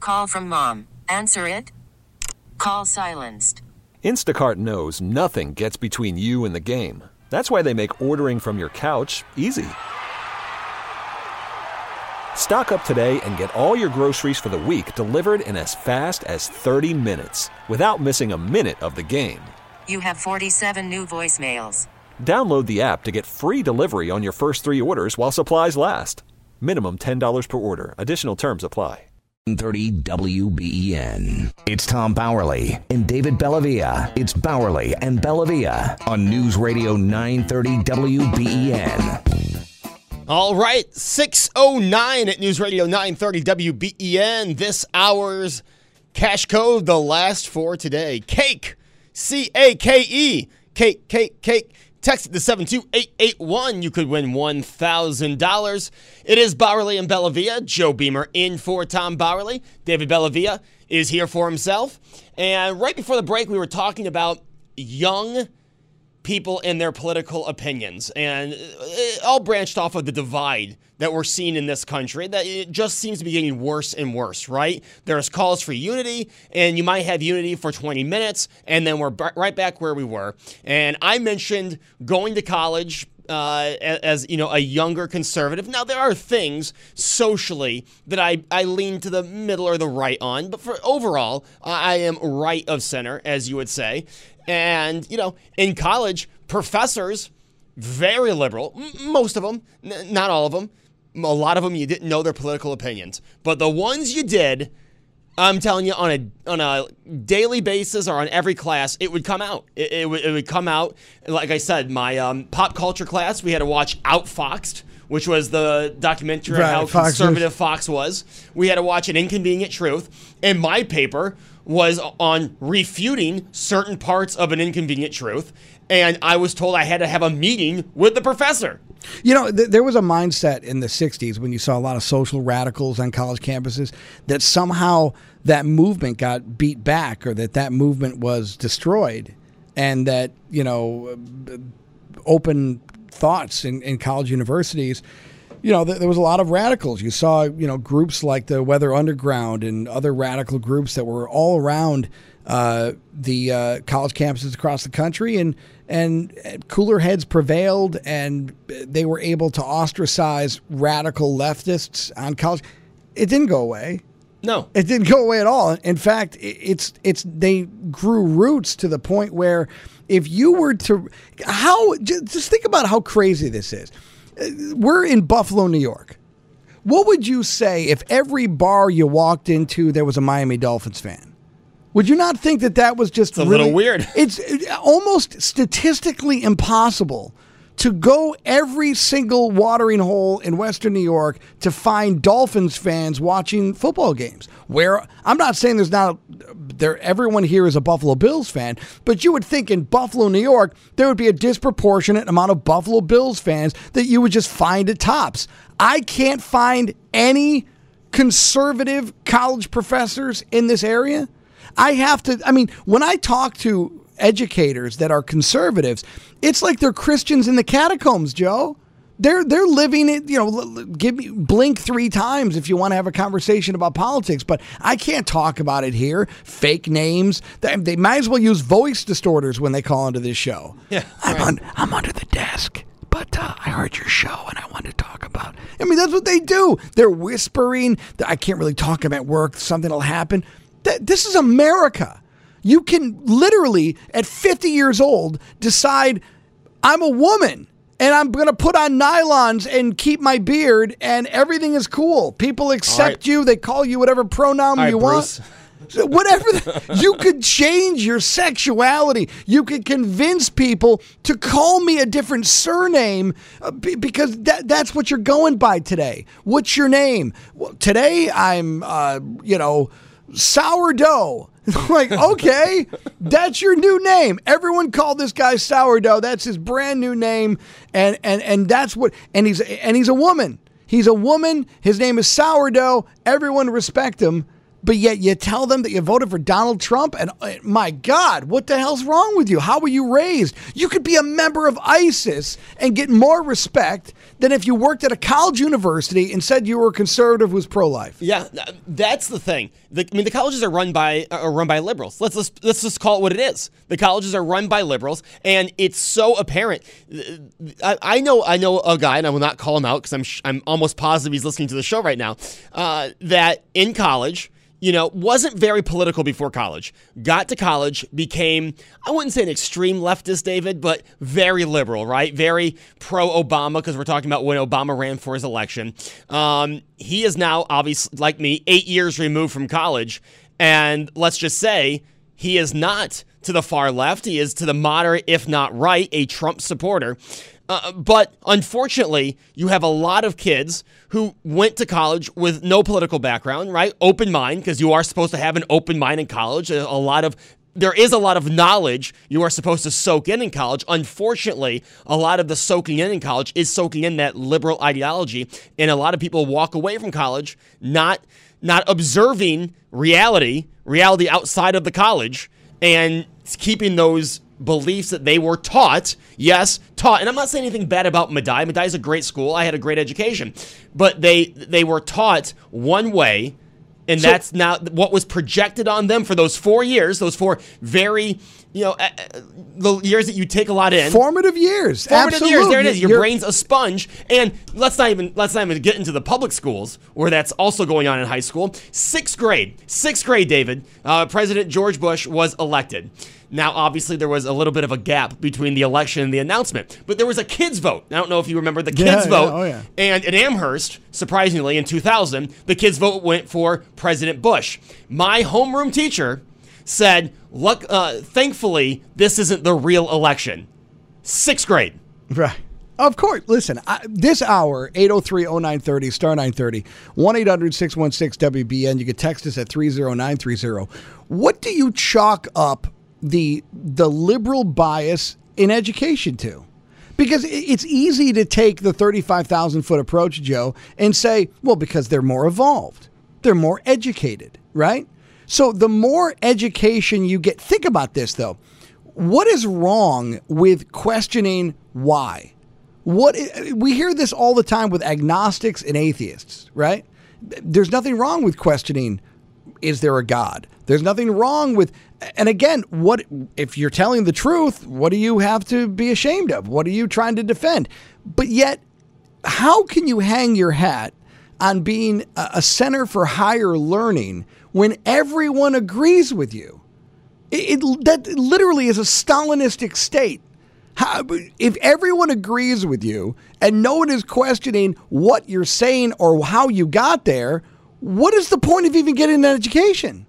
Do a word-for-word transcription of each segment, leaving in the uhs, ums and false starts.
Call from mom. Answer it. Call silenced. Instacart knows nothing gets between you and the game. That's why they make ordering from your couch easy. Stock up today and get all your groceries for the week delivered in as fast as thirty minutes without missing a minute of the game. You have forty-seven new voicemails. Download the app to get free delivery on your first three orders while supplies last. Minimum ten dollars per order. Additional terms apply. thirty W B E N. It's Tom Bowerly and David Bellavia. It's Bowerly and Bellavia on News Radio nine thirty W B E N. All right, six oh nine at News Radio nine thirty W B E N. This hour's cash code, the last for today. Cake, C A K E. Cake, cake, cake. Text it to seven two eight eight one. You could win one thousand dollars. It is Bowerly and Bellavia. Joe Beamer in for Tom Bowerly. David Bellavia is here for himself. And right before the break, we were talking about young people and their political opinions. And it all branched off of the divide that we're seeing in this country, that it just seems to be getting worse and worse, right? There's calls for unity, and you might have unity for twenty minutes, and then we're b- right back where we were. And I mentioned going to college uh, as, as, you know, a younger conservative. Now, there are things socially that I, I lean to the middle or the right on, but for overall, I am right of center, as you would say. And, you know, in college, professors, very liberal, m- most of them, n- not all of them. A lot of them, you didn't know their political opinions. But the ones you did, I'm telling you, on a on a daily basis or on every class, it would come out. It, it, would, it would come out. Like I said, my um, pop culture class, we had to watch Outfoxed, which was the documentary right, on how Fox conservative News. Fox was. We had to watch An Inconvenient Truth. And my paper was on refuting certain parts of An Inconvenient Truth. And I was told I had to have a meeting with the professor. You know, th- there was a mindset in the sixties when you saw a lot of social radicals on college campuses that somehow that movement got beat back, or that that movement was destroyed, and that, you know, open thoughts in, in college universities, you know, th- there was a lot of radicals. You saw, you know, groups like the Weather Underground and other radical groups that were all around uh, the uh, college campuses across the country, and and cooler heads prevailed, and they were able to ostracize radical leftists on college. It didn't go away. No, it didn't go away at all. In fact, it's it's they grew roots to the point where if you were to how just think about how crazy this is. We're in Buffalo, New York. What would you say if every bar you walked into there was a Miami Dolphins fan? Would you not think that that was just it's a really, little weird? It's almost statistically impossible to go every single watering hole in Western New York to find Dolphins fans watching football games. Where I'm not saying there's not there everyone here is a Buffalo Bills fan, but you would think in Buffalo, New York, there would be a disproportionate amount of Buffalo Bills fans that you would just find at Tops. I can't find any conservative college professors in this area. I have to, I mean, when I talk to educators that are conservatives, it's like they're Christians in the catacombs, Joe. They're they're living it, you know, give me blink three times if you want to have a conversation about politics, but I can't talk about it here. Fake names. They, they might as well use voice distorters when they call into this show. Yeah, I'm, right. on, I'm under the desk, but uh, I heard your show and I wanted to talk about it. I mean, that's what they do. They're whispering. I can't really talk about work. Something will happen. Th- this is America. You can literally, at fifty years old, decide I'm a woman and I'm going to put on nylons and keep my beard and everything is cool. People accept right. you. They call you whatever pronoun right, you Bruce. want. So whatever. The, you could change your sexuality. You could convince people to call me a different surname uh, b- because that, that's what you're going by today. What's your name? Well, today I'm, uh, you know, sourdough. Like, okay, that's your new name. Everyone called this guy Sourdough. That's his brand new name, and and and that's what. And he's and he's a woman. He's a woman. His name is Sourdough. Everyone respect him. but yet you tell them that you voted for Donald Trump, and uh, my God, what the hell's wrong with you? How were you raised? You could be a member of ISIS and get more respect than if you worked at a college university and said you were a conservative who was pro-life. Yeah, that's the thing. The, I mean, the colleges are run by are run by liberals. Let's, let's let's just call it what it is. The colleges are run by liberals, and it's so apparent. I, I know I know a guy, and I will not call him out because I'm I'm almost positive he's listening to the show right now. Uh, that in college, you know, wasn't very political before college. Got to college, became, I wouldn't say an extreme leftist, David, but very liberal, right? Very pro-Obama, because we're talking about when Obama ran for his election. Um, he is now, obviously, like me, eight years removed from college. And let's just say he is not to the far left. He is to the moderate, if not right, a Trump supporter. Uh, but unfortunately, you have a lot of kids who went to college with no political background, right? Open mind, because you are supposed to have an open mind in college. A, a lot of there is a lot of knowledge you are supposed to soak in in college. Unfortunately, a lot of the soaking in in college is soaking in that liberal ideology, and a lot of people walk away from college not not observing reality, reality outside of the college, and keeping those beliefs that they were taught, yes, taught. And I'm not saying anything bad about Medaille. Medaille is a great school. I had a great education. But they they were taught one way, and so, that's not what was projected on them for those four years, those four very, you know, uh, the years that you take a lot in. Formative years. Formative Absolutely. years. There it is. Your You're, brain's a sponge. And let's not even let's not even get into the public schools where that's also going on in high school. Sixth grade. Sixth grade, David. Uh, President George Bush was elected. Now, obviously, there was a little bit of a gap between the election and the announcement, but there was a kids' vote. I don't know if you remember the kids' yeah, vote. Yeah, oh, yeah. And at Amherst, surprisingly, in two thousand, the kids' vote went for President Bush. My homeroom teacher said, "Look, uh, thankfully, this isn't the real election." Sixth grade. Right. Of course. Listen, I, this hour, eight oh three oh nine thirty, star nine thirty, one eight hundred six one six W B N. You can text us at three oh nine three oh. What do you chalk up the the liberal bias in education to? Because it's easy to take the thirty-five thousand foot approach, Joe, and say, well, because they're more evolved, they're more educated, right? So the more education you get, think about this though. What is wrong with questioning why? What we hear this all the time with agnostics and atheists, right? There's nothing wrong with questioning, is there a God? There's nothing wrong with, and again, what if you're telling the truth, what do you have to be ashamed of? What are you trying to defend? But yet, how can you hang your hat on being a center for higher learning when everyone agrees with you? It, it that literally is a Stalinistic state. How, if everyone agrees with you and no one is questioning what you're saying or how you got there, what is the point of even getting an education?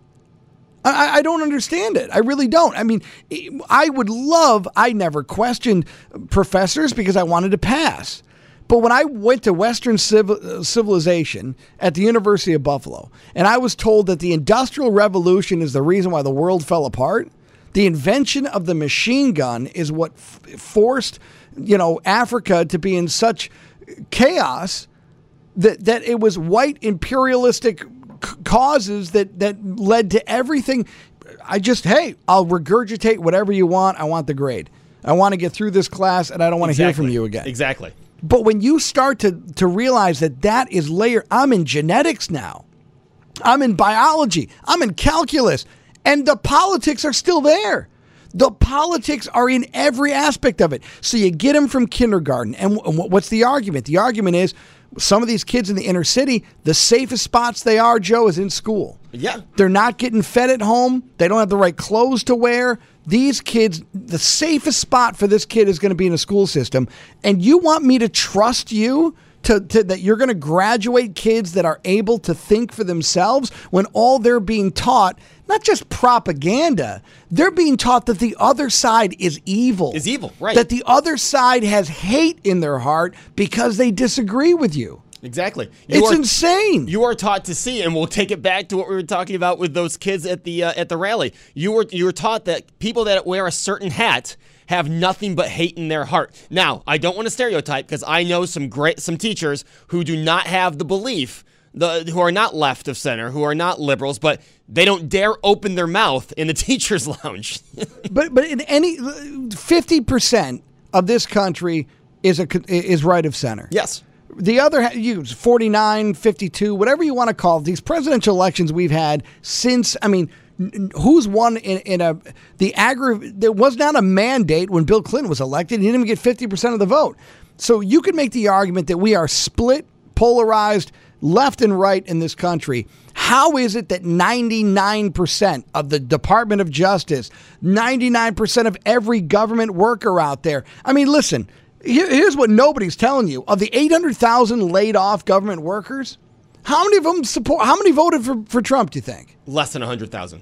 I, I don't understand it. I really don't. I mean, I would love, I never questioned professors because I wanted to pass. But when I went to Western civil, civilization at the University of Buffalo, and I was told that the Industrial Revolution is the reason why the world fell apart, the invention of the machine gun is what f- forced, you know, Africa to be in such chaos that that it was white imperialistic c- causes that that led to everything. I just, hey, I'll regurgitate whatever you want. I want the grade. I want to get through this class, and I don't want to exactly. hear from you again. Exactly. But when you start to to realize that that is layer, I'm in genetics now. I'm in biology. I'm in calculus. And the politics are still there. The politics are in every aspect of it. So you get them from kindergarten. And what's the argument? The argument is some of these kids in the inner city, the safest spots they are, Joe, is in school. Yeah. They're not getting fed at home. They don't have the right clothes to wear. These kids, the safest spot for this kid is going to be in a school system. And you want me to trust you to, to that you're going to graduate kids that are able to think for themselves when all they're being taught, not just propaganda, they're being taught that the other side is evil. Is evil, right. That the other side has hate in their heart because they disagree with you. Exactly. You it's are, insane. You are taught to see, and we'll take it back to what we were talking about with those kids at the uh, at the rally. You were you were taught that people that wear a certain hat have nothing but hate in their heart. Now, I don't want to stereotype because I know some great some teachers who do not have the belief the who are not left of center, who are not liberals, but they don't dare open their mouth in the teacher's lounge. but but in any fifty percent of this country is a is right of center. Yes. The other, you forty-nine, fifty-two, whatever you want to call it, these presidential elections we've had since, I mean, who's won in, in a, the aggra, there was not a mandate when Bill Clinton was elected. He didn't even get fifty percent of the vote. So you could make the argument that we are split, polarized, left and right in this country. How is it that ninety-nine percent of the Department of Justice, ninety-nine percent of every government worker out there, I mean, listen, here's what nobody's telling you. Of the eight hundred thousand laid off government workers, how many of them support, how many voted for, for Trump, do you think? Less than one hundred thousand.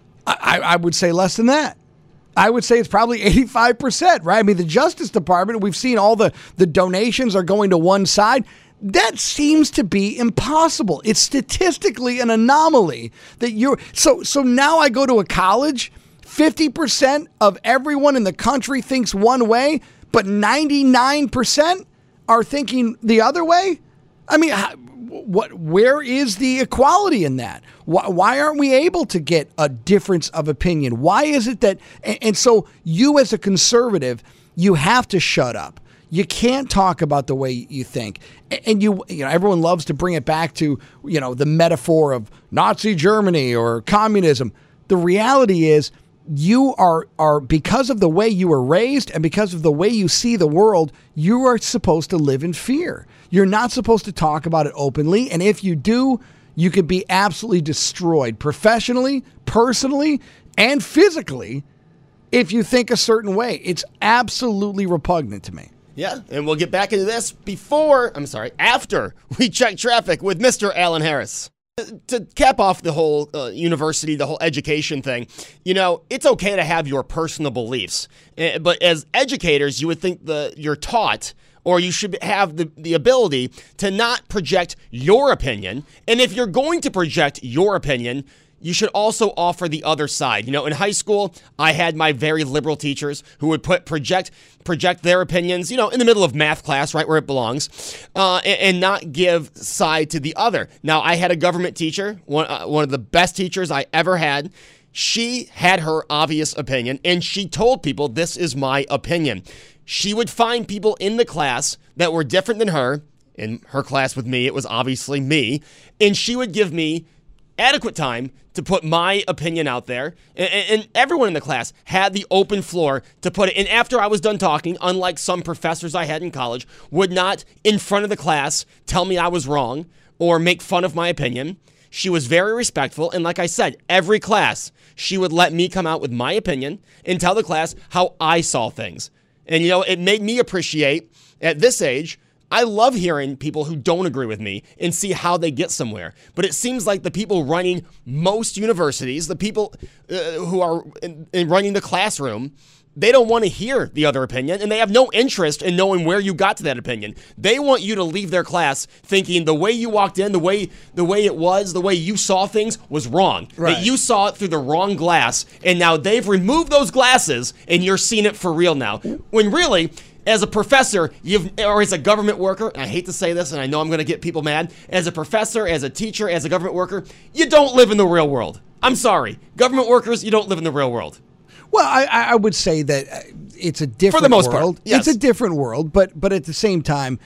I, I would say less than that. I would say it's probably eighty-five percent, right? I mean, the Justice Department, we've seen all the, the donations are going to one side. That seems to be impossible. It's statistically an anomaly that you're, so, so now I go to a college, fifty percent of everyone in the country thinks one way, but ninety-nine percent are thinking the other way? I mean, what? Where is the equality in that? Why, why aren't we able to get a difference of opinion? Why is it that, and, and so you as a conservative, you have to shut up. You can't talk about the way you think. And you, you know, everyone loves to bring it back to, you know, the metaphor of Nazi Germany or communism. The reality is, you are, are because of the way you were raised and because of the way you see the world, you are supposed to live in fear. You're not supposed to talk about it openly. And if you do, you could be absolutely destroyed professionally, personally, and physically if you think a certain way. It's absolutely repugnant to me. Yeah, and we'll get back into this before, I'm sorry, after we check traffic with Mister Alan Harris. To cap off the whole uh, university, the whole education thing, you know, it's okay to have your personal beliefs. Uh, but as educators, you would think the you're taught, or you should have the, the ability to not project your opinion. And if you're going to project your opinion, you should also offer the other side. You know, in high school, I had my very liberal teachers who would put project project their opinions, you know, in the middle of math class, right where it belongs, uh, and, and not give side to the other. Now, I had a government teacher, one, uh, one of the best teachers I ever had. She had her obvious opinion, and she told people, this is my opinion. She would find people in the class that were different than her. In her class with me, it was obviously me, and she would give me adequate time to put my opinion out there, and, and everyone in the class had the open floor to put it. And after I was done talking, unlike some professors I had in college, would not, in front of the class, tell me I was wrong or make fun of my opinion. She was very respectful, and like I said, every class, she would let me come out with my opinion and tell the class how I saw things. And, you know, it made me appreciate, at this age, I love hearing people who don't agree with me and see how they get somewhere. But it seems like the people running most universities, the people uh, who are in, in running the classroom, they don't want to hear the other opinion, and they have no interest in knowing where you got to that opinion. They want you to leave their class thinking the way you walked in, the way the way it was, the way you saw things was wrong. Right. That you saw it through the wrong glass, and now they've removed those glasses, and you're seeing it for real now. When really, as a professor, you've, or as a government worker, and I hate to say this, and I know I'm going to get people mad, as a professor, as a teacher, as a government worker, you don't live in the real world. I'm sorry. Government workers, you don't live in the real world. Well, I, I would say that it's a different For the most world. part, yes. It's a different world, but but at the same time,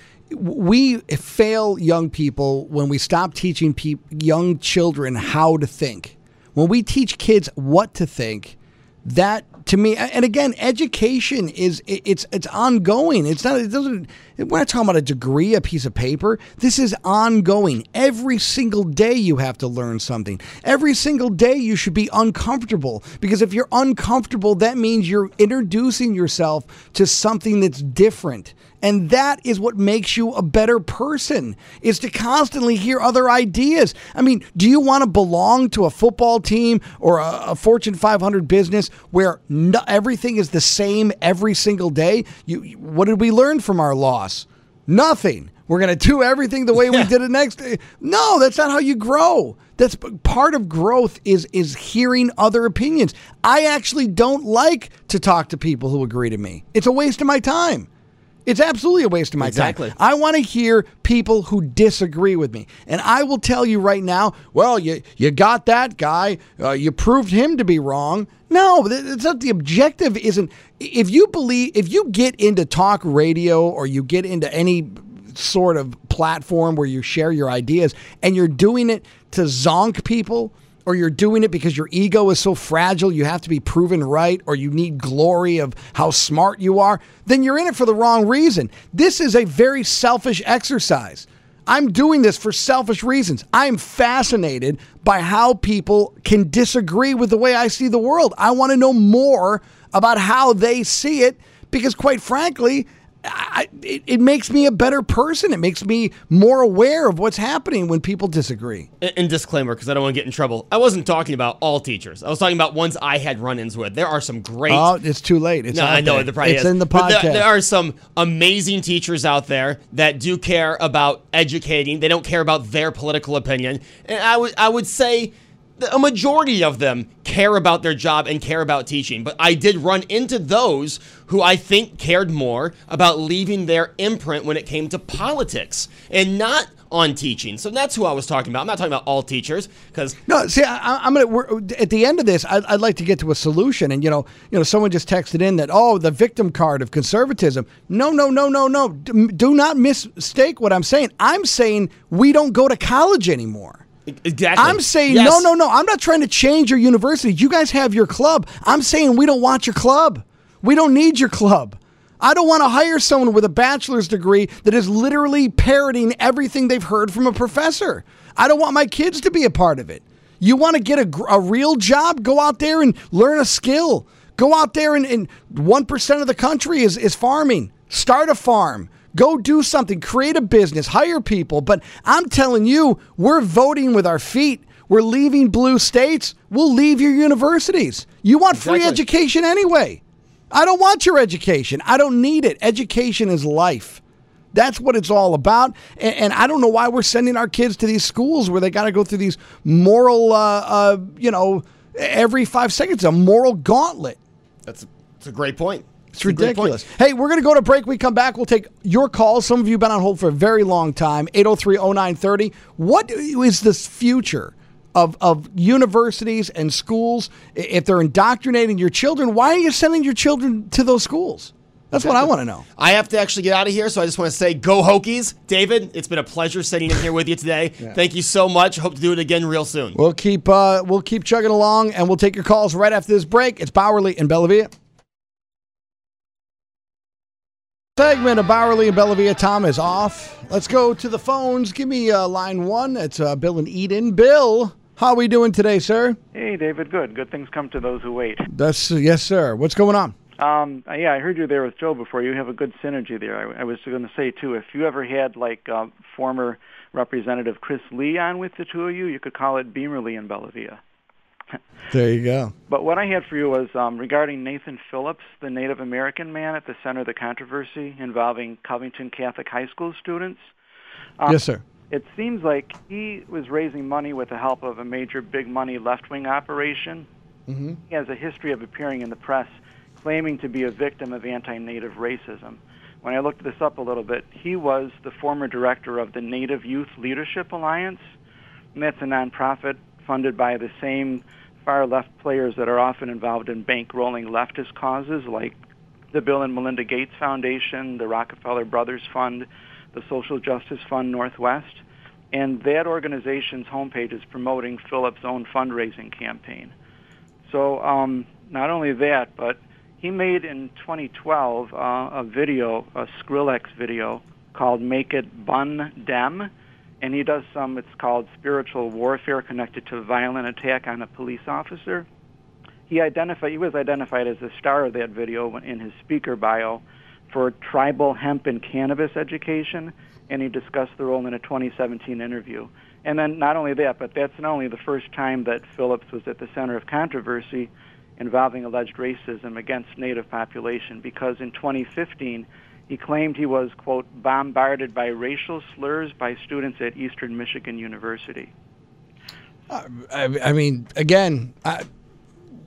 we fail young people when we stop teaching pe- young children how to think. When we teach kids what to think, that to me, and again, education is it's it's ongoing. It's not. It doesn't. We're not talking about a degree, a piece of paper. This is ongoing. Every single day you have to learn something. Every single day you should be uncomfortable, because if you're uncomfortable, that means you're introducing yourself to something that's different. And that is what makes you a better person, is to constantly hear other ideas. I mean, do you want to belong to a football team or a, a Fortune five hundred business where no, everything is the same every single day? You, what did we learn from our loss? Nothing. We're going to do everything the way we did it next day. No, that's not how you grow. That's part of growth is is hearing other opinions. I actually don't like to talk to people who agree to me. It's a waste of my time. It's absolutely a waste of my Exactly. time. I want to hear people who disagree with me. And I will tell you right now, well, you you got that guy. Uh, you proved him to be wrong. No, it's not. The objective isn't. If you believe, if you get into talk radio or you get into any sort of platform where you share your ideas and you're doing it to zonk people, or you're doing it because your ego is so fragile you have to be proven right, or you need glory of how smart you are, then you're in it for the wrong reason. This is a very selfish exercise. I'm doing this for selfish reasons. I am fascinated by how people can disagree with the way I see the world. I want to know more about how they see it because, quite frankly, I, it, it makes me a better person. It makes me more aware of what's happening when people disagree. And, and disclaimer, because I don't want to get in trouble, I wasn't talking about all teachers. I was talking about ones I had run-ins with. There are some great... Oh, it's too late. It's no, out I know there. the probably It's is. in the But podcast. There, there are some amazing teachers out there that do care about educating. They don't care about their political opinion. And I would I would say a majority of them care about their job and care about teaching. But I did run into those who I think cared more about leaving their imprint when it came to politics and not on teaching. So that's who I was talking about. I'm not talking about all teachers because No, see, I, I'm gonna. We're, at the end of this, I'd, I'd like to get to a solution. And you know, you know, someone just texted in that, oh, the victim card of conservatism. No, no, no, no, no. D- Do not mistake what I'm saying. I'm saying we don't go to college anymore. exactly. I'm saying Yes. no, no, no. I'm not trying to change your university. You guys have your club. I'm saying we don't want your club. We don't need your club. I don't want to hire someone with a bachelor's degree that is literally parroting everything they've heard from a professor. I don't want my kids to be a part of it. You want to get a, gr- a real job? Go out there and learn a skill. Go out there and, and one percent of the country is, is farming. Start a farm. Go do something. Create a business. Hire people. But I'm telling you, we're voting with our feet. We're leaving blue states. We'll leave your universities. You want free Exactly. education anyway. I don't want your education. I don't need it. Education is life. That's what it's all about. And, and I don't know why we're sending our kids to these schools where they got to go through these moral, uh, uh, you know, every five seconds, a moral gauntlet. That's a, that's a great point. It's ridiculous. Hey, we're going to go to break. We come back. We'll take your calls. Some of you have been on hold for a very long time. eight oh three oh nine thirty. What is the future of, of universities and schools? If they're indoctrinating your children, why are you sending your children to those schools? That's what I want to know. I have to actually get out of here, so I just want to say go Hokies. David, it's been a pleasure sitting in here with you today. Yeah. Thank you so much. Hope to do it again real soon. We'll keep uh, we'll keep chugging along, and we'll take your calls right after this break. It's Bowerly and Bellavia. Segment of Bowerly and Bellavia. Tom is off. Let's go to the phones. Give me uh, line one. It's uh, Bill and Eden. Bill, how are we doing today, sir? Hey, David, good. Good things come to those who wait. That's uh, yes, sir. What's going on? Um, yeah, I heard you there with Joe before. You have a good synergy there. I, I was going to say, too, if you ever had, like, uh, former Representative Chris Lee on with the two of you, you could call it Beamerly and Bellavia. There you go. But what I had for you was um, regarding Nathan Phillips, the Native American man at the center of the controversy involving Covington Catholic High School students. Um, Yes, sir. It seems like he was raising money with the help of a major big money left-wing operation. Mm-hmm. He has a history of appearing in the press claiming to be a victim of anti-Native racism. When I looked this up a little bit, he was the former director of the Native Youth Leadership Alliance, and that's a nonprofit funded by the same far-left players that are often involved in bankrolling leftist causes like the Bill and Melinda Gates Foundation, the Rockefeller Brothers Fund, the Social Justice Fund Northwest. And that organization's homepage is promoting Phillips' own fundraising campaign. So um, not only that, but he made in twenty twelve uh, a video, a Skrillex video, called Make It Bun Dem. And he does some, it's called spiritual warfare connected to violent attack on a police officer. He identified, he was identified as the star of that video in his speaker bio for tribal hemp and cannabis education, and he discussed the role in a twenty seventeen interview. And then not only that, but that's not only the first time that Phillips was at the center of controversy involving alleged racism against Native population, because in twenty fifteen, he claimed he was, quote, bombarded by racial slurs by students at Eastern Michigan University. Uh, I, I mean, again, I,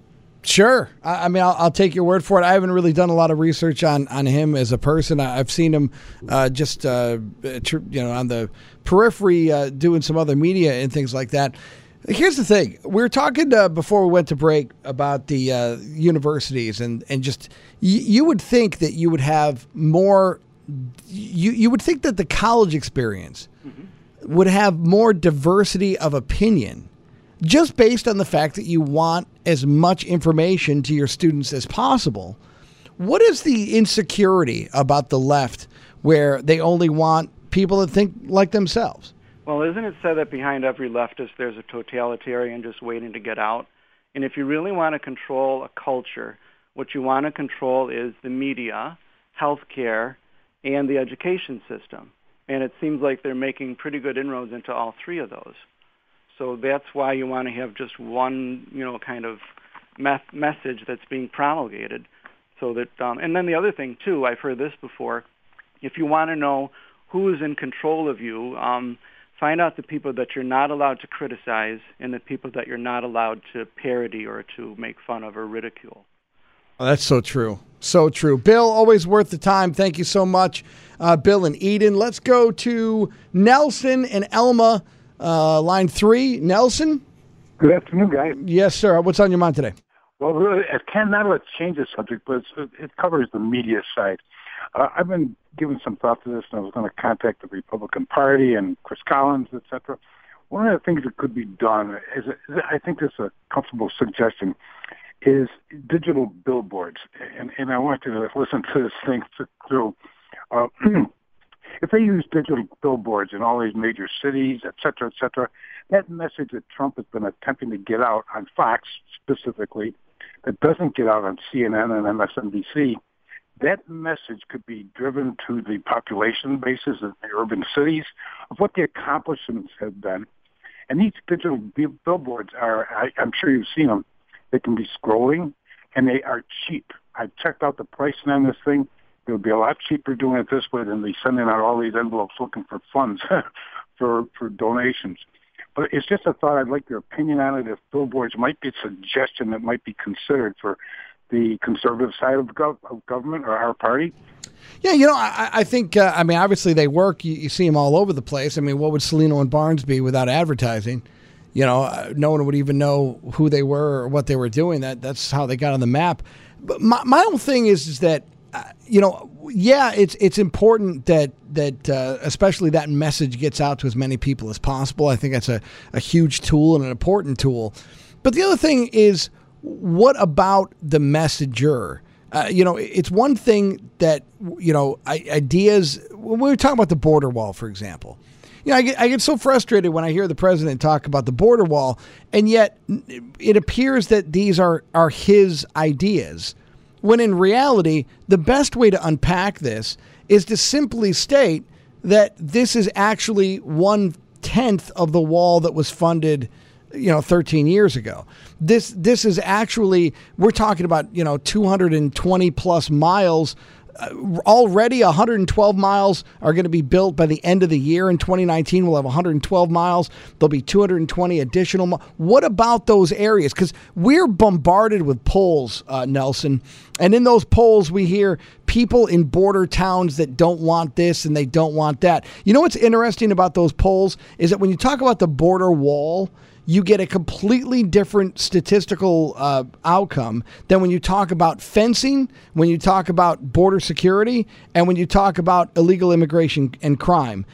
Sure. I, I mean, I'll, I'll take your word for it. I haven't really done a lot of research on, on him as a person. I, I've seen him uh, just, uh, tr- you know, on the periphery uh, doing some other media and things like that. Here's the thing. We were talking uh, before we went to break about the uh, universities and, and just y- you would think that you would have more you, you would think that the college experience mm-hmm. would have more diversity of opinion just based on the fact that you want as much information to your students as possible. What is the insecurity about the left where they only want people that think like themselves? Well, isn't it said that behind every leftist there's a totalitarian just waiting to get out? And if you really want to control a culture, what you want to control is the media, healthcare, and the education system. And it seems like they're making pretty good inroads into all three of those. So that's why you want to have just one, you know, kind of me- message that's being promulgated. So that, um, and then the other thing too, I've heard this before. If you want to know who is in control of you, um, find out the people that you're not allowed to criticize and the people that you're not allowed to parody or to make fun of or ridicule. Oh, that's so true. So true. Bill, always worth the time. Thank you so much, uh, Bill and Eden. Let's go to Nelson and Elma, uh, line three. Nelson? Good afternoon, guys. Yes, sir. What's on your mind today? Well, really, it can not let's change the subject, but it's, it covers the media side. Uh, I've been giving some thought to this, and I was going to contact the Republican Party and Chris Collins, et cetera. One of the things that could be done is, is I think this is a comfortable suggestion, is digital billboards. And, and I want you to listen to this thing through. Uh, if they use digital billboards in all these major cities, et cetera, et cetera, that message that Trump has been attempting to get out on Fox specifically, that doesn't get out on C N N and M S N B C, that message could be driven to the population bases of the urban cities of what the accomplishments have been. And these digital billboards are, I, I'm sure you've seen them, they can be scrolling, and they are cheap. I checked out the pricing on this thing. It would be a lot cheaper doing it this way than be sending out all these envelopes looking for funds for, for donations. But it's just a thought. I'd like your opinion on it. If billboards might be a suggestion that might be considered for the conservative side of, gov- of government or our party. Yeah, you know, I, I think, uh, I mean, obviously they work. You, you see them all over the place. I mean, what would Cellino and Barnes be without advertising? You know, uh, no one would even know who they were or what they were doing. That That's how they got on the map. But my, my whole thing is, is that, uh, you know, yeah, it's it's important that, that uh, especially that message gets out to as many people as possible. I think that's a, a huge tool and an important tool. But the other thing is, what about the messenger? Uh, you know, it's one thing that, you know, ideas, when we were talking about the border wall, for example, you know, I get, I get so frustrated when I hear the president talk about the border wall, and yet it appears that these are, are his ideas, when in reality, the best way to unpack this is to simply state that this is actually one-tenth of the wall that was funded, you know, thirteen years ago. This this is actually, we're talking about, you know, two hundred twenty plus miles. Uh, already one hundred twelve miles are going to be built by the end of the year. In twenty nineteen, we'll have one hundred twelve miles. There'll be two hundred twenty additional miles. What about those areas? Because we're bombarded with polls, uh, Nelson. And in those polls, we hear people in border towns that don't want this and they don't want that. You know what's interesting about those polls is that when you talk about the border wall, you get a completely different statistical uh, outcome than when you talk about fencing, when you talk about border security, and when you talk about illegal immigration and crime.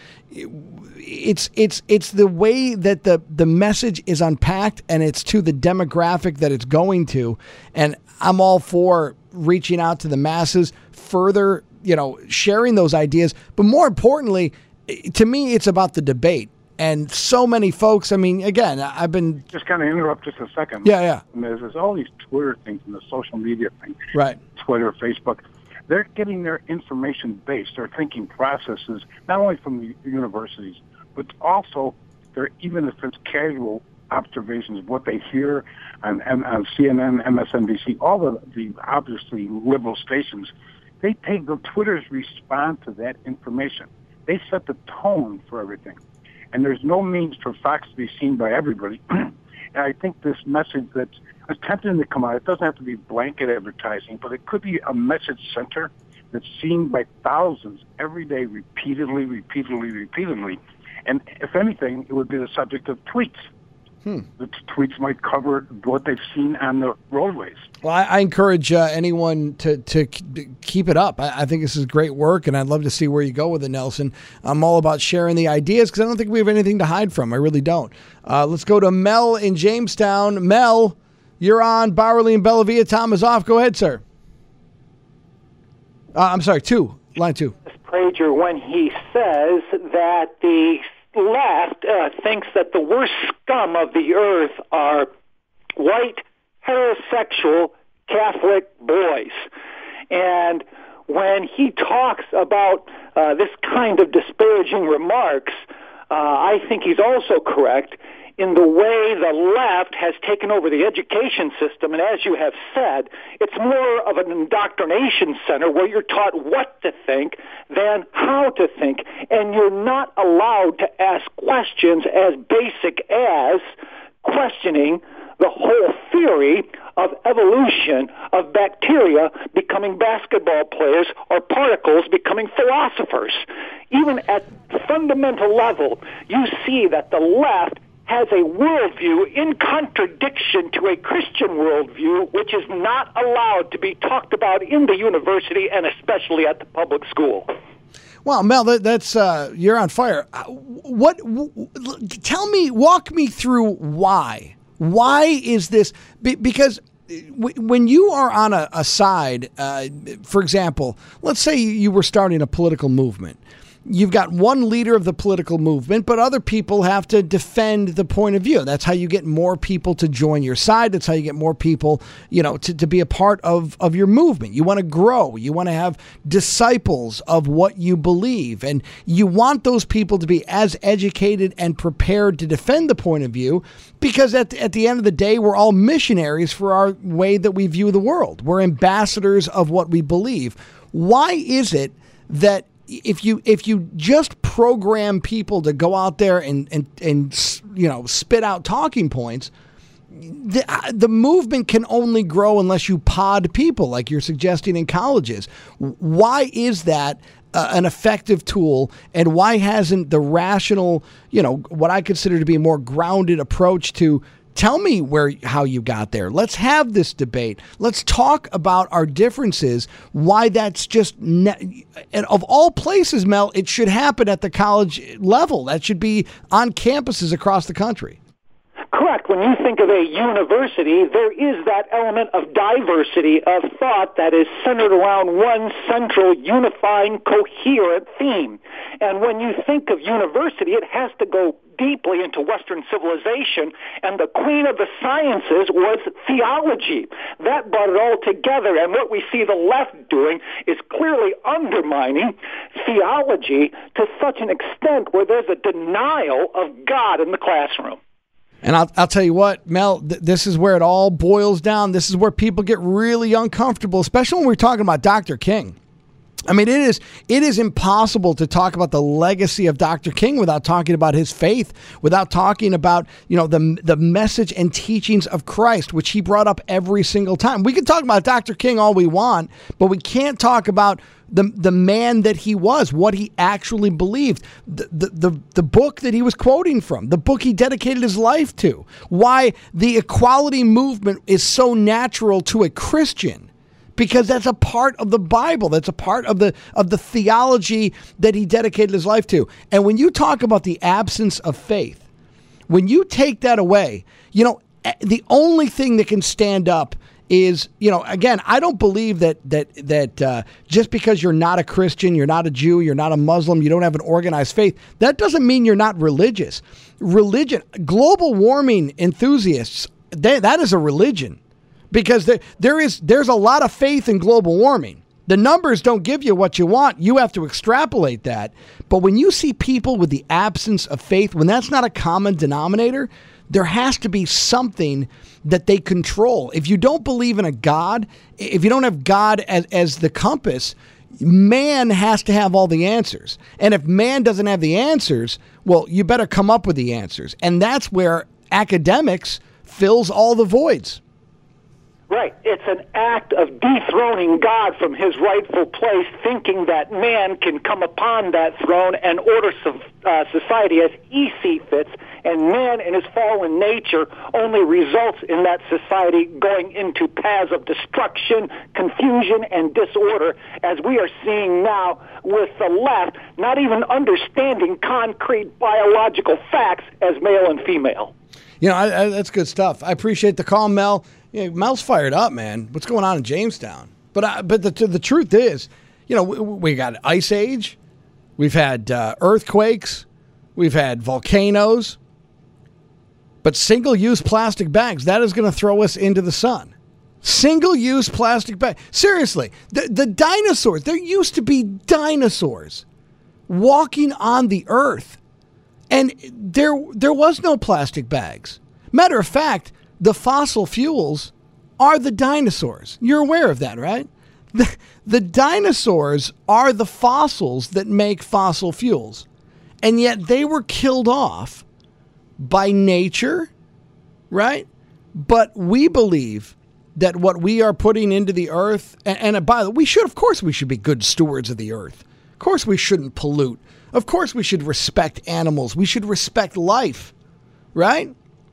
It's it's it's the way that the, the message is unpacked, and it's to the demographic that it's going to. And I'm all for reaching out to the masses, further, you know, sharing those ideas. But more importantly, to me, it's about the debate. And so many folks, I mean, again, I've been... Just kind of interrupt just a second. Yeah, yeah. And there's, there's all these Twitter things and the social media thing. Right. Twitter, Facebook. They're getting their information based, their thinking processes, not only from the universities, but also their, even if it's casual observations of what they hear on, on C N N, M S N B C, all the, the obviously liberal stations, they take the Twitters respond to that information. They set the tone for everything. And there's no means for Fox to be seen by everybody. And I think this message that's attempting to come out, it doesn't have to be blanket advertising, but it could be a message center that's seen by thousands every day, repeatedly, repeatedly, repeatedly. And if anything, it would be the subject of tweets. Hmm. The t- tweets might cover what they've seen on the roadways. Well, I, I encourage uh, anyone to, to keep it up. I, I think this is great work, and I'd love to see where you go with it, Nelson. I'm all about sharing the ideas because I don't think we have anything to hide from. I really don't. Uh, let's go to Mel in Jamestown. Mel, you're on. Bowerly and Bellavia. Tom is off. Go ahead, sir. Uh, I'm sorry, two. Line two. Prager, when he says that the left uh, thinks that the worst scum of the earth are white, heterosexual, Catholic boys. And when he talks about uh, this kind of disparaging remarks, uh, I think he's also correct in the way the left has taken over the education system. And as you have said, it's more of an indoctrination center where you're taught what to think than how to think. And you're not allowed to ask questions as basic as questioning the whole theory of evolution of bacteria becoming basketball players or particles becoming philosophers. Even at fundamental level, you see that the left has a worldview in contradiction to a Christian worldview, which is not allowed to be talked about in the university and especially at the public school. Well, Mel, that, that's uh, you're on fire. Uh, what? W- w- tell me, walk me through why. Why is this? Be- because w- when you are on a, a side, uh, for example, let's say you were starting a political movement. You've got one leader of the political movement, but other people have to defend the point of view. That's how you get more people to join your side. That's how you get more people, you know, to, to be a part of, of your movement. You want to grow. You want to have disciples of what you believe. And you want those people to be as educated and prepared to defend the point of view because at the, at the end of the day, we're all missionaries for our way that we view the world. We're ambassadors of what we believe. Why is it that If you if you just program people to go out there and, and, and you know spit out talking points, the, the movement can only grow unless you pod people like you're suggesting in colleges. Why is that uh, an effective tool, and why hasn't the rational, you know, what I consider to be a more grounded approach to tell me where how you got there. Let's have this debate. Let's talk about our differences, why that's just ne- and of all places, Mel, it should happen at the college level. That should be on campuses across the country. Correct. When you think of a university, there is that element of diversity of thought that is centered around one central, unifying, coherent theme. And when you think of university, it has to go deeply into Western civilization, and the queen of the sciences was theology. That brought it all together, and what we see the left doing is clearly undermining theology to such an extent where there's a denial of God in the classroom. And I'll, I'll tell you what, Mel, th- this is where it all boils down. This is where people get really uncomfortable, especially when we're talking about Doctor King. I mean, it is it is impossible to talk about the legacy of Doctor King without talking about his faith, without talking about, you know, the the message and teachings of Christ, which he brought up every single time. We can talk about Doctor King all we want, but we can't talk about the the man that he was, what he actually believed, the, the the the book that he was quoting from, the book he dedicated his life to, why the equality movement is so natural to a Christian. Because that's a part of the Bible. That's a part of the of the theology that he dedicated his life to. And when you talk about the absence of faith, when you take that away, you know, the only thing that can stand up is, you know, again, I don't believe that that that uh, just because you're not a Christian, you're not a Jew, you're not a Muslim, you don't have an organized faith, that doesn't mean you're not religious. Religion, global warming enthusiasts, they, that is a religion. Because there, there is there's a lot of faith in global warming. The numbers don't give you what you want. You have to extrapolate that. But when you see people with the absence of faith, when that's not a common denominator, there has to be something that they control. If you don't believe in a God, if you don't have God as, as the compass, man has to have all the answers. And if man doesn't have the answers, well, you better come up with the answers. And that's where academics fills all the voids. Right. It's an act of dethroning God from his rightful place, thinking that man can come upon that throne and order uh, society as he sees fits, and man in his fallen nature only results in that society going into paths of destruction, confusion, and disorder, as we are seeing now with the left not even understanding concrete biological facts as male and female. You know, I, I, that's good stuff. I appreciate the call, Mel. Yeah, Mel's fired up, man. What's going on in Jamestown? But I, but the the truth is, you know, we, we got ice age, we've had uh, earthquakes, we've had volcanoes, but single-use plastic bags, that is going to throw us into the sun. Single-use plastic bag. Seriously, the the dinosaurs. There used to be dinosaurs walking on the earth, and there there was no plastic bags. Matter of fact, the fossil fuels are the dinosaurs. You're aware of that, right? The, the dinosaurs are the fossils that make fossil fuels. And yet they were killed off by nature, right? But we believe that what we are putting into the earth, and, and by the way, we should, of course, we should be good stewards of the earth. Of course, we shouldn't pollute. Of course, we should respect animals. We should respect life, right?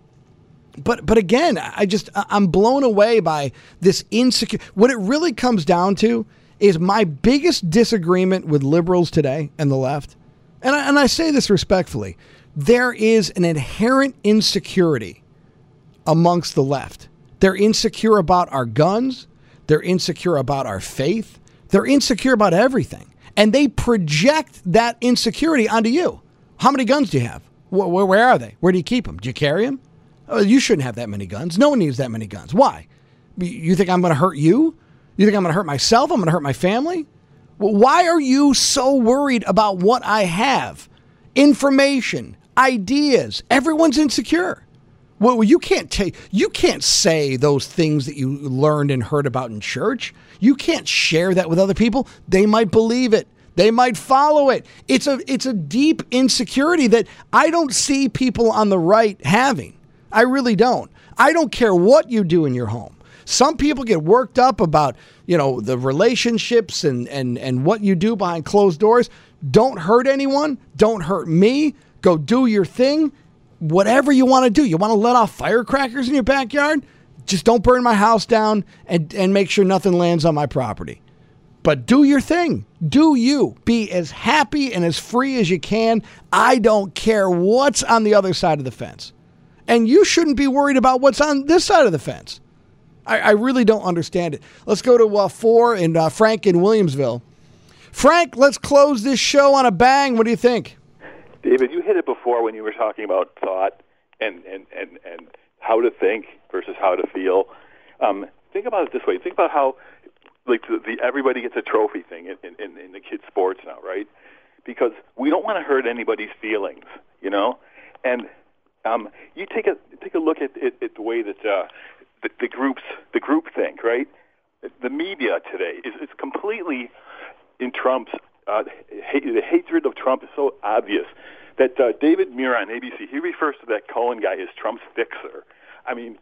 But but again, I just, I'm blown away by this insecure. What it really comes down to is my biggest disagreement with liberals today and the left. And I, and I say this respectfully. There is an inherent insecurity amongst the left. They're insecure about our guns. They're insecure about our faith. They're insecure about everything. And they project that insecurity onto you. How many guns do you have? Where, where, where are they? Where do you keep them? Do you carry them? Oh, you shouldn't have that many guns. No one needs that many guns. Why? You think I'm going to hurt you? You think I'm going to hurt myself? I'm going to hurt my family? Well, why are you so worried about what I have? Information, ideas. Everyone's insecure. Well, you can't take, you can't say those things that you learned and heard about in church. You can't share that with other people. They might believe it. They might follow it. It's a, it's a deep insecurity that I don't see people on the right having. I really don't. I don't care what you do in your home. Some people get worked up about, you know, the relationships and, and, and what you do behind closed doors. Don't hurt anyone. Don't hurt me. Go do your thing. Whatever you want to do. You want to let off firecrackers in your backyard? Just don't burn my house down and, and make sure nothing lands on my property. But do your thing. Do you. Be as happy and as free as you can. I don't care what's on the other side of the fence. And you shouldn't be worried about what's on this side of the fence. I, I really don't understand it. Let's go to uh, four and uh, Frank in Williamsville. Frank, let's close this show on a bang. What do you think? David, you hit it before when you were talking about thought and, and, and, and how to think versus how to feel. Um, think about it this way. Think about how like the, the everybody gets a trophy thing in, in, in the kids' sports now, right? Because we don't want to hurt anybody's feelings, you know? And Um, you take a take a look at, at, at the way that uh, the, the groups the group think, right? The media today is, is completely in Trump's uh, hate, the hatred of Trump is so obvious that uh, David Muir on A B C, he refers to that Cohen guy as Trump's fixer. I mean,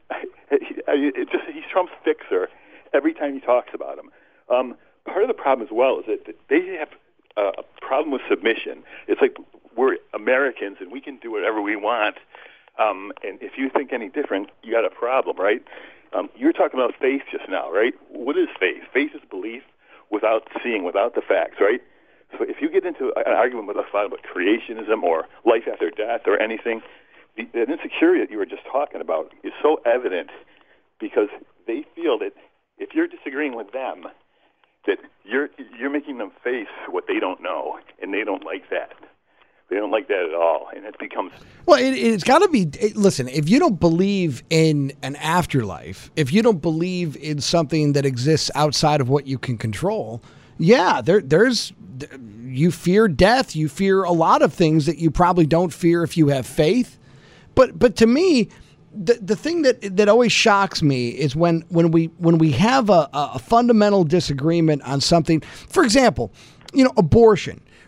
it just he's Trump's fixer every time he talks about him. Um, part of the problem as well is that they have uh, a problem with submission. It's like we're Americans and we can do whatever we want. Um, and if you think any different, you got a problem, right? Um, you were talking about faith just now, right? What is faith? Faith is belief without seeing, without the facts, right? So if you get into an argument with us about creationism or life after death or anything, the, the insecurity that you were just talking about is so evident because they feel that if you're disagreeing with them, that you're you're making them face what they don't know, and they don't like that. They don't like that at all, and it becomes... Well, it, it's got to be... It, listen, if you don't believe in an afterlife, if you don't believe in something that exists outside of what you can control, yeah, there, there's... You fear death. You fear a lot of things that you probably don't fear if you have faith. But but to me, the the thing that that always shocks me is when when we when we have a, a fundamental disagreement on something. For example, you know, abortion.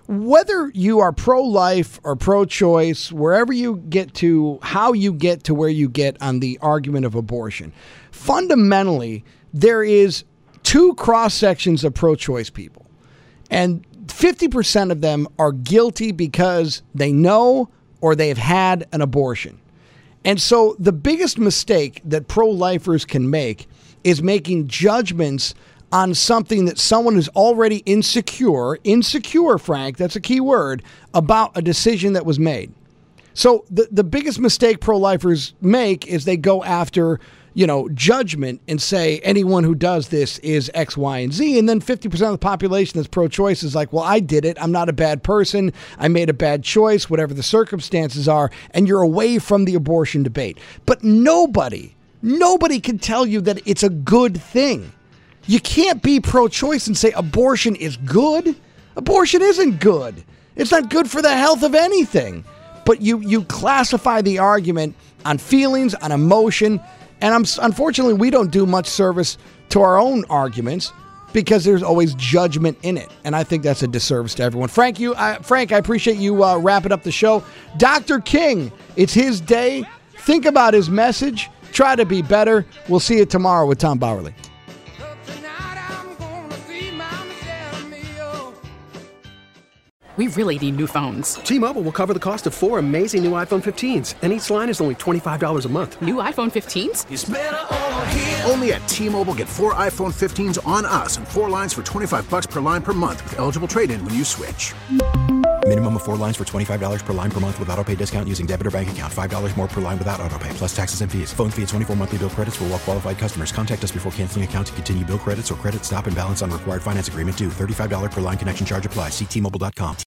whether you are pro-life or pro-choice, wherever you get to, how you get to where you get on the argument of abortion, fundamentally, there is two cross-sections of pro-choice people. And fifty percent of them are guilty because they know or they've had an abortion. And so the biggest mistake that pro-lifers can make is making judgments on something that someone is already insecure, insecure, Frank, that's a key word, about a decision that was made. So the, the biggest mistake pro-lifers make is they go after, you know, judgment and say anyone who does this is X, Y, and Z. And then fifty percent of the population that's pro-choice is like, well, I did it. I'm not a bad person. I made a bad choice, whatever the circumstances are. And you're away from the abortion debate. But nobody, nobody can tell you that it's a good thing. You can't be pro-choice and say abortion is good. Abortion isn't good. It's not good for the health of anything. But you you classify the argument on feelings, on emotion, and I'm, unfortunately we don't do much service to our own arguments because there's always judgment in it, and I think that's a disservice to everyone. Frank, you, uh, Frank, I appreciate you uh, wrapping up the show. Doctor King, it's his day. Think about his message. Try to be better. We'll see you tomorrow with Tom Bauerle. We really need new phones. T-Mobile will cover the cost of four amazing new iPhone fifteens, and each line is only twenty-five dollars a month. New iPhone fifteens? It's better over here. Only at T-Mobile, get four iPhone fifteens on us and four lines for twenty-five dollars per line per month with eligible trade-in when you switch. Minimum of four lines for twenty-five dollars per line per month with autopay discount using debit or bank account. five dollars more per line without autopay, plus taxes and fees. Phone fee at twenty-four monthly bill credits for well-qualified customers. Contact us before canceling account to continue bill credits or credit stop and balance on required finance agreement due. thirty-five dollars per line connection charge applies. See T Mobile dot com.